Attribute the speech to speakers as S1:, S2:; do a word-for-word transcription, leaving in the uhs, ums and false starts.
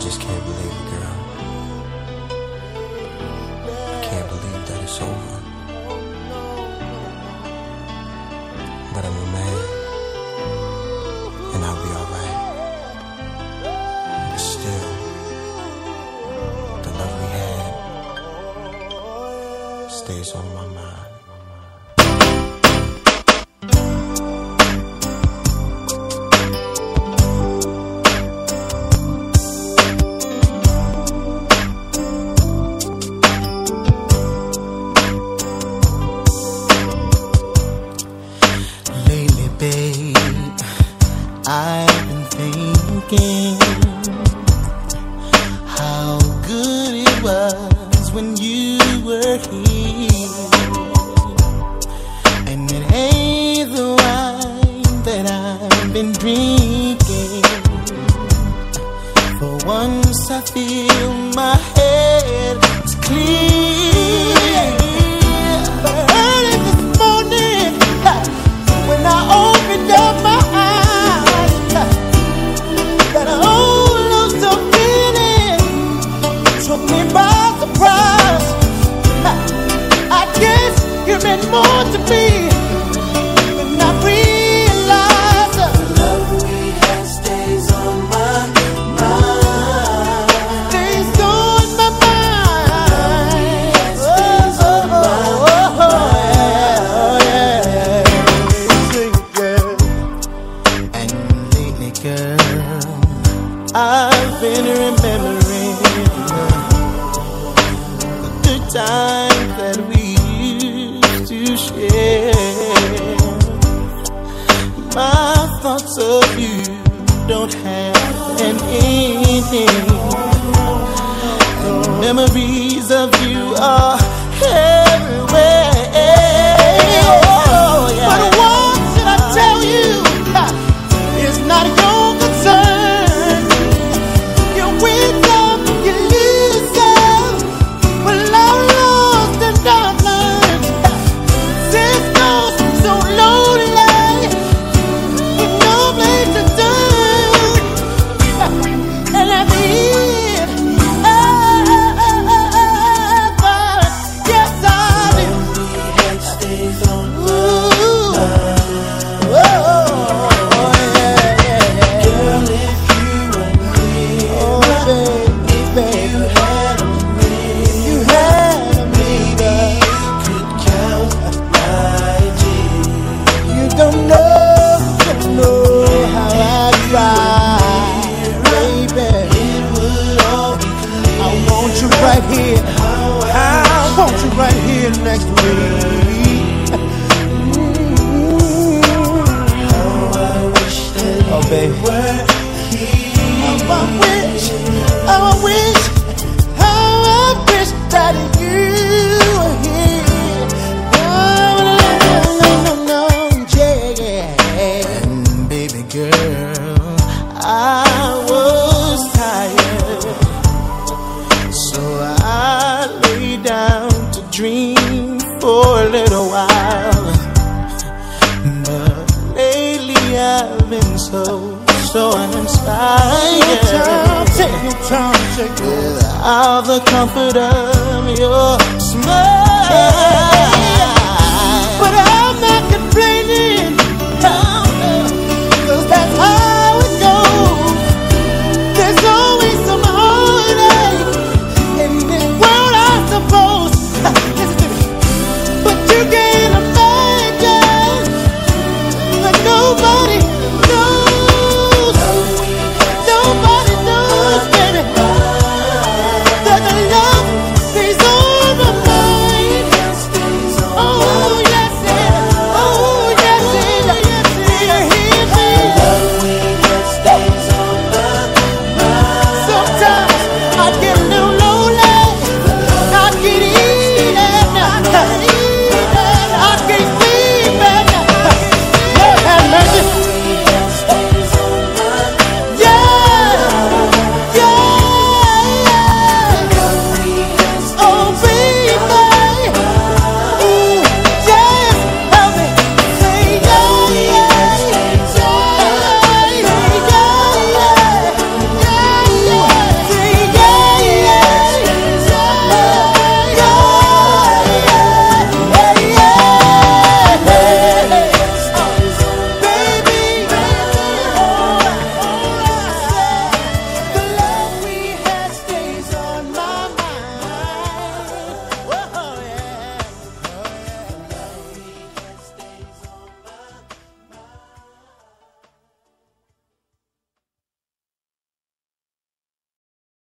S1: just can't believe it, girl. I can't believe that it's over. But I'm a man, and I'll be alright. But still, the love we had stays on my mind.
S2: I've been thinking how good it was when you were here, and it ain't the wine that I've been drinking. For once I feel my head is clear. But early this morning, when I opened up my more to me than I realized. The love we had stays on my mind. Stays on my mind. Stays on my mind. Yeah. And lately, girl, I've been remembering the good times that we to share. My thoughts of you don't have an ending. The memories of you are everywhere. Oh, yeah. But what should I tell you? It's not your concern. You win some, you lose some. Well, I'm lost and I'm learned. So lonely, with no place to turn, and I did, oh, oh, oh, oh, but yes I did. It stays on my mind. Oh, yeah, yeah, yeah. Girl, if you were near, oh, baby, if baby. you had a me, if you had a me, baby, you could count my You don't know, don't know how I try, baby. It would all be clear. I want you right here. I want you right here next to me. How I wish that oh, baby. you were here. How I wish, how I wish, how I wish that you were here. No, no, no, no. Girl, I was tired, so I lay down to dream for a little while. But lately I've been so, so uninspired. Take your time, take your time. Without the comfort of your smile.